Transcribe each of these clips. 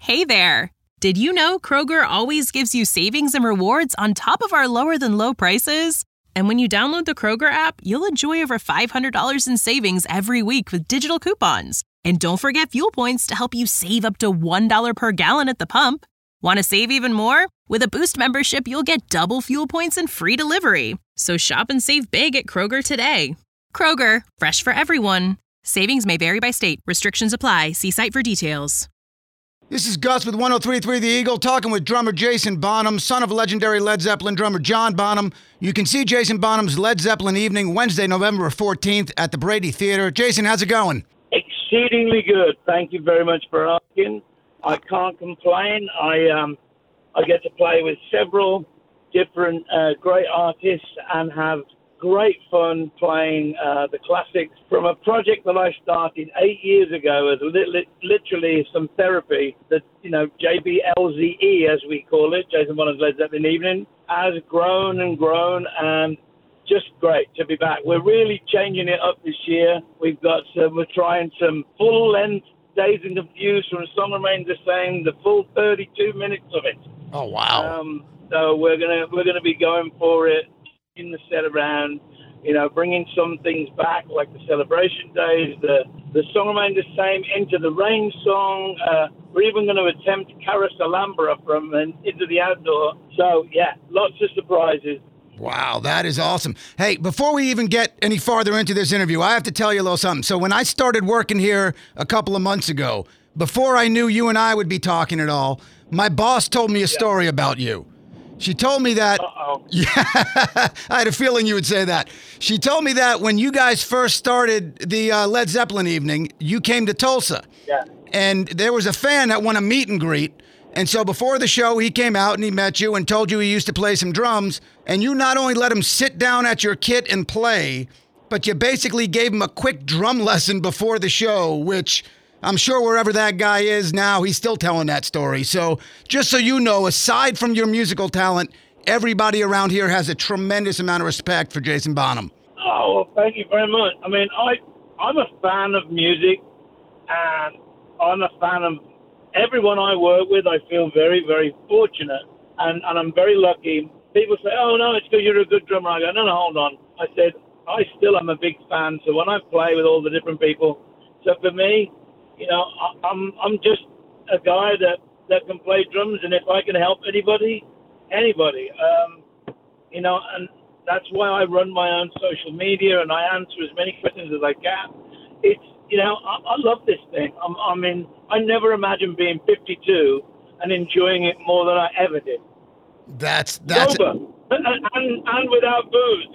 Hey there! Did you know Kroger always gives you savings and rewards on top of our lower-than-low prices? And when you download the Kroger app, you'll enjoy over $500 in savings every week with digital coupons. And don't forget fuel points to help you save up to $1 per gallon at the pump. Want to save even more? With a Boost membership, you'll get double fuel points and free delivery. So shop and save big at Kroger today. Kroger, fresh for everyone. Savings may vary by state. Restrictions apply. See site for details. This is Gus with 103.3 The Eagle, talking with drummer Jason Bonham, son of legendary Led Zeppelin drummer John Bonham. You can see Jason Bonham's Led Zeppelin evening Wednesday, November 14th at the Brady Theater. Jason, how's it going? Exceedingly good. Thank you very much for asking. I can't complain. I get to play with several different great artists and have great fun playing the classics from a project that I started 8 years ago as literally some therapy that, JBLZE, as we call it, Jason Bonham's Led Zeppelin Evening, has grown and grown, and just great to be back. We're really changing it up this year. We're trying some full-length Dazed and Confused from Song Remains the Same, the full 32 minutes of it. Oh, wow. So we're gonna be going for it in the set around, bringing some things back like the Celebration Days, the Song Remains the Same, Into the Rain song. We're even going to attempt Carouselambra from Into the Outdoor. So, yeah, lots of surprises. Wow, that is awesome. Hey, before we even get any farther into this interview, I have to tell you a little something. So when I started working here a couple of months ago, before I knew you and I would be talking at all, my boss told me a story about you. She told me that, yeah, I had a feeling you would say that. She told me that when you guys first started the Led Zeppelin evening, you came to Tulsa. Yeah. And there was a fan that won a meet and greet. And so before the show, he came out and he met you and told you he used to play some drums. And you not only let him sit down at your kit and play, but you basically gave him a quick drum lesson before the show, which I'm sure wherever that guy is now, he's still telling that story. So just so you know, aside from your musical talent, everybody around here has a tremendous amount of respect for Jason Bonham. Oh, well, thank you very much. I mean, I'm a fan of music, and I'm a fan of everyone I work with. I feel very, very fortunate, and I'm very lucky. People say, oh, no, it's because you're a good drummer. I go, no, hold on. I said, I still am a big fan, so when I play with all the different people, so for me, I'm just a guy that can play drums, and if I can help anybody, and that's why I run my own social media and I answer as many questions as I can. It's, I love this thing. I never imagined being 52 and enjoying it more than I ever did. That's sober and without booze.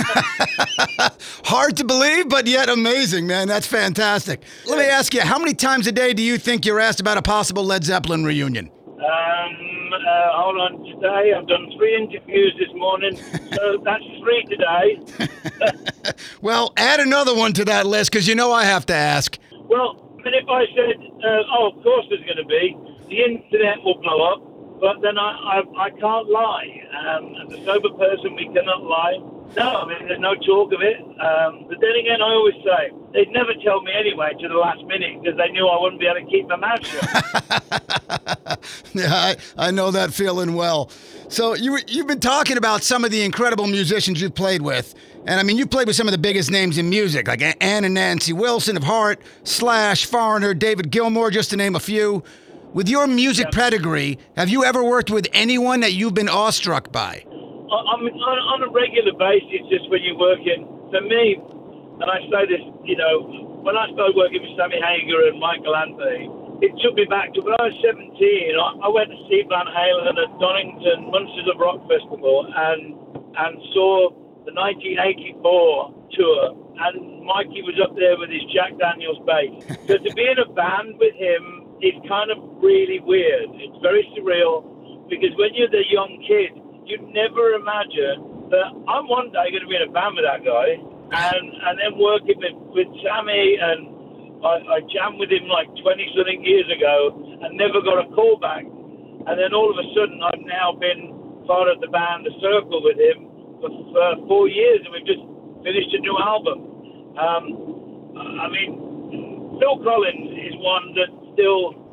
Hard to believe, but yet amazing, man. That's fantastic. Let me ask you, how many times a day do you think you're asked about a possible Led Zeppelin reunion? Hold on. Today I've done 3 interviews this morning, so that's 3 today. Well, add another one to that list, because I have to ask. Well, and if I said, of course there's going to be, the internet will blow up. But then I can't lie. As a sober person, we cannot lie. No, there's no talk of it. But then again, I always say, they'd never tell me anyway to the last minute because they knew I wouldn't be able to keep my mouth shut. Yeah, I know that feeling well. So you've been talking about some of the incredible musicians you've played with. And you played with some of the biggest names in music, like Ann and Nancy Wilson of Heart, Slash, Foreigner, David Gilmour, just to name a few. With your music pedigree, have you ever worked with anyone that you've been awestruck by? On a regular basis, just when you're working, for me, and I say this, when I started working with Sammy Hagar and Michael Anthony, it took me back to when I was 17. I went to see Van Halen at Donington Monsters of Rock Festival and saw the 1984 tour, and Mikey was up there with his Jack Daniels bass. So to be in a band with him, it's kind of really weird. It's very surreal because when you're the young kid, you'd never imagine that I'm one day going to be in a band with that guy and then working with Sammy, and I jammed with him like 20-something years ago and never got a call back. And then all of a sudden I've now been part of the band The Circle with him for 4 years, and we've just finished a new album. Phil Collins is one that still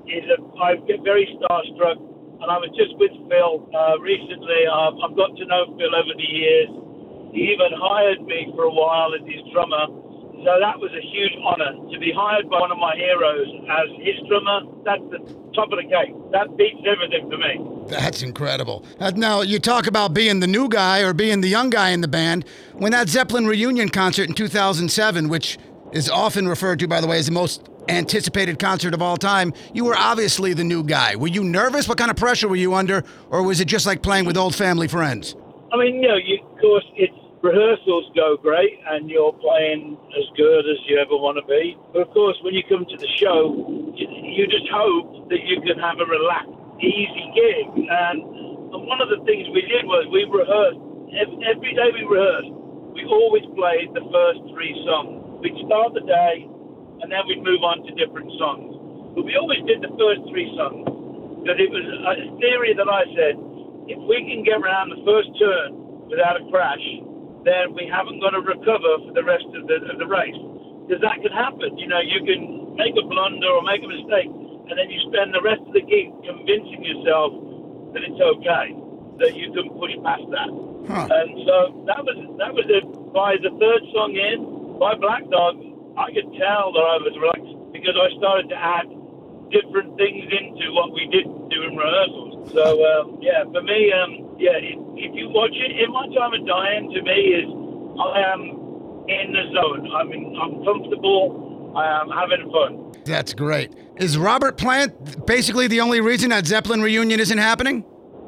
I get very starstruck, and I was just with Phil recently. I've got to know Phil over the years. He even hired me for a while as his drummer. So that was a huge honor to be hired by one of my heroes as his drummer. That's the top of the cake. That beats everything for me. That's incredible. Now, you talk about being the new guy or being the young guy in the band. When that Zeppelin reunion concert in 2007, which is often referred to, by the way, as the most anticipated concert of all time, you were obviously the new guy. Were you nervous? What kind of pressure were you under? Or was it just like playing with old family friends? I mean, of course, rehearsals go great and you're playing as good as you ever want to be. But of course, when you come to the show, you just hope that you can have a relaxed, easy gig. And one of the things we did was we rehearsed. Every day we rehearsed, we always played the first 3 songs. We'd start the day and then we'd move on to different songs. But we always did the first 3 songs because it was a theory that I said, if we can get around the first turn without a crash, then we haven't got to recover for the rest of the race. Because that can happen. You can make a blunder or make a mistake, and then you spend the rest of the gig convincing yourself that it's okay, that you can push past that. And so that was it. By the 3rd song in, by Black Dog, I could tell that I was relaxed because I started to add different things into what we did do in rehearsals. So, for me, if you watch it, In My Time of Dying, to me, is I am in the zone. I mean, I'm comfortable. I am having fun. That's great. Is Robert Plant basically the only reason that Zeppelin reunion isn't happening?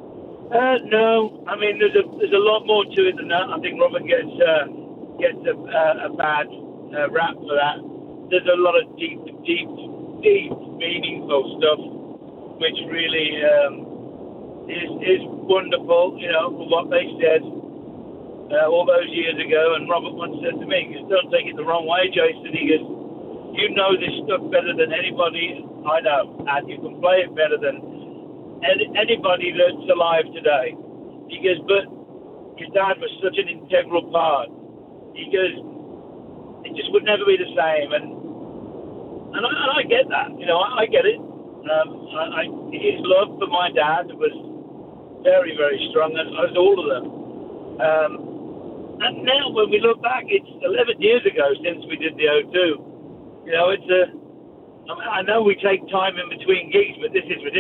No. I mean, there's a lot more to it than that. I think Robert gets a bad rap for that. There's a lot of deep, meaningful stuff, which really is wonderful, for what they said all those years ago. And Robert once said to me, don't take it the wrong way, Jason. He goes, you know this stuff better than anybody I know, and you can play it better than anybody that's alive today. He goes, but your dad was such an integral part. He goes, it just would never be the same. And I get that, I get it. His love for my dad was very, very strong, as all of them. And now when we look back, it's 11 years ago since we did the O2. I know we take time in between gigs, but this is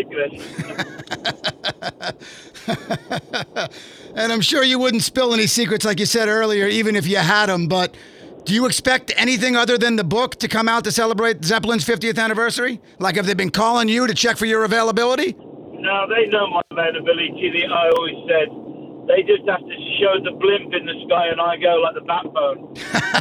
ridiculous. And I'm sure you wouldn't spill any secrets like you said earlier, even if you had them, but do you expect anything other than the book to come out to celebrate Zeppelin's 50th anniversary? Like, have they been calling you to check for your availability? No, they know my availability. I always said they just have to show the blimp in the sky and I go like the backbone.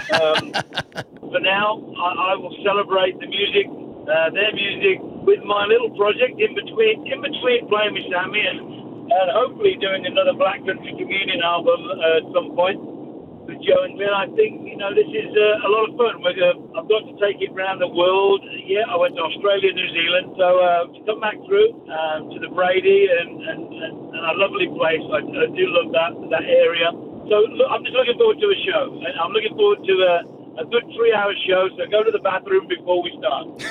For now, I will celebrate the music, their music, with my little project in between playing with Sammy and hopefully doing another Black Country Communion album at some point with Joe and Glenn. I think, this is a lot of fun. I've got to take it around the world. Yeah, I went to Australia, New Zealand. So to come back through to the Brady and a lovely place. I do love that area. So I'm just looking forward to a show. I'm looking forward to a good 3-hour show. So go to the bathroom before we start.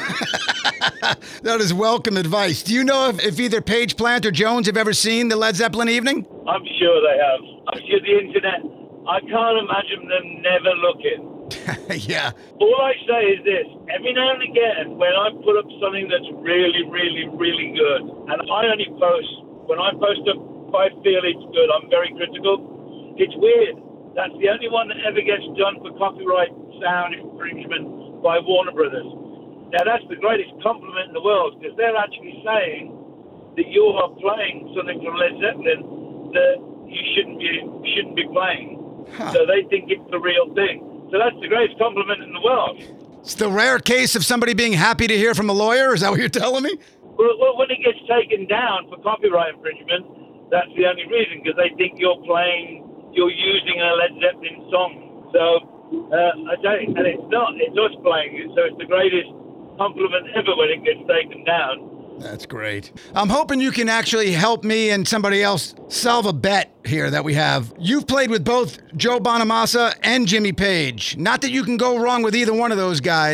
That is welcome advice. Do you know if either Page Plant or Jones have ever seen the Led Zeppelin evening? I'm sure they have. I'm sure the internet. I can't imagine them never looking. Yeah. All I say is this. Every now and again, when I put up something that's really, really, really good, and I only post, when I post up if I feel it's good, I'm very critical. It's weird. That's the only one that ever gets done for copyright sound infringement by Warner Brothers. Now, that's the greatest compliment in the world, because they're actually saying that you are playing something from Led Zeppelin that you shouldn't be playing. Huh. So they think it's the real thing. So that's the greatest compliment in the world. It's the rare case of somebody being happy to hear from a lawyer? Is that what you're telling me? Well, when it gets taken down for copyright infringement, that's the only reason, because they think you're using a Led Zeppelin song. So, I tell you, and it's not, it's us playing it, so it's the greatest compliment ever when it gets taken down. That's great. I'm hoping you can actually help me and somebody else solve a bet here that we have. You've played with both Joe Bonamassa and Jimmy Page. Not that you can go wrong with either one of those guys,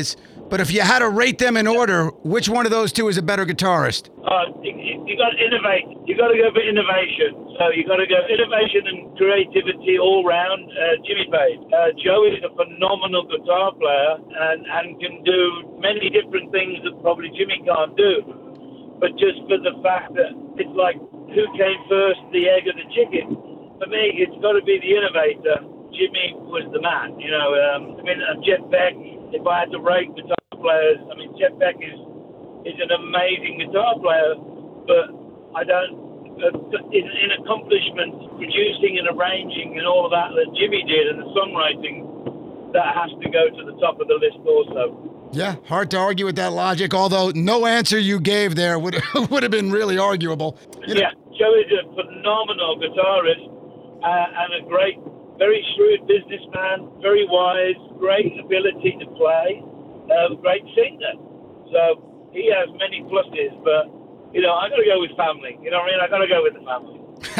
But if you had to rate them in order, which one of those two is a better guitarist? You got to innovate. You got to go for innovation. So you got to go innovation and creativity all round. Jimmy Page. Joe is a phenomenal guitar player and can do many different things that probably Jimmy can't do. But just for the fact that it's like, who came first, the egg or the chicken? For me, it's got to be the innovator. Jimmy was the man. Jeff Beck. If I had to rate guitar players, Jeff Beck is an amazing guitar player, but I don't. In accomplishments, producing and arranging and all of that Jimmy did, and the songwriting, that has to go to the top of the list also. Yeah, hard to argue with that logic, although no answer you gave there would have been really arguable. Yeah, Joe is a phenomenal guitarist and a great, very shrewd businessman, very wise, great ability to play, great singer. So he has many pluses, but I got to go with family. You know what I mean? I got to go with the family.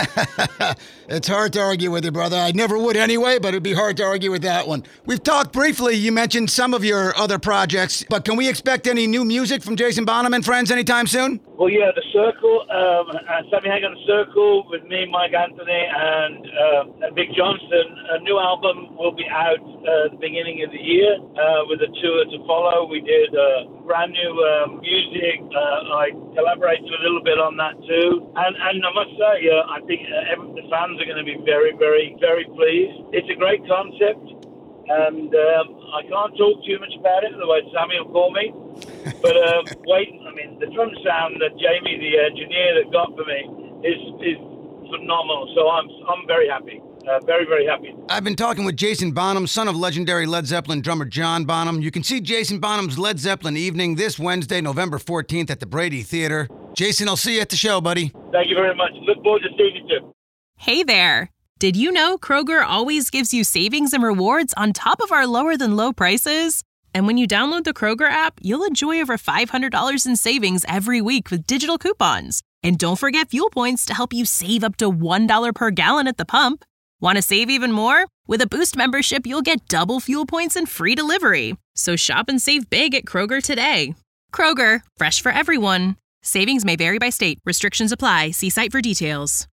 It's hard to argue with you, brother. I never would anyway, but it'd be hard to argue with that one. We've talked briefly. You mentioned some of your other projects, but can we expect any new music from Jason Bonham and friends anytime soon? Well, yeah, The Circle, Sammy Hagar, The Circle, with me, Mike Anthony, and Big Johnson. A new album will be out at the beginning of the year with a tour to follow. We did brand new music. I collaborated a little bit on that too. And I must say, I think the fans are going to be very, very, very pleased. It's a great concept. And I can't talk too much about it, otherwise Sammy will call me. But the drum sound that Jamie, the engineer, that got for me is phenomenal. So I'm very happy. Very, very happy. I've been talking with Jason Bonham, son of legendary Led Zeppelin drummer John Bonham. You can see Jason Bonham's Led Zeppelin evening this Wednesday, November 14th at the Brady Theater. Jason, I'll see you at the show, buddy. Thank you very much. Look forward to seeing you too. Hey there. Did you know Kroger always gives you savings and rewards on top of our lower than low prices? And when you download the Kroger app, you'll enjoy over $500 in savings every week with digital coupons. And don't forget fuel points to help you save up to $1 per gallon at the pump. Want to save even more? With a Boost membership, you'll get double fuel points and free delivery. So shop and save big at Kroger today. Kroger, fresh for everyone. Savings may vary by state. Restrictions apply. See site for details.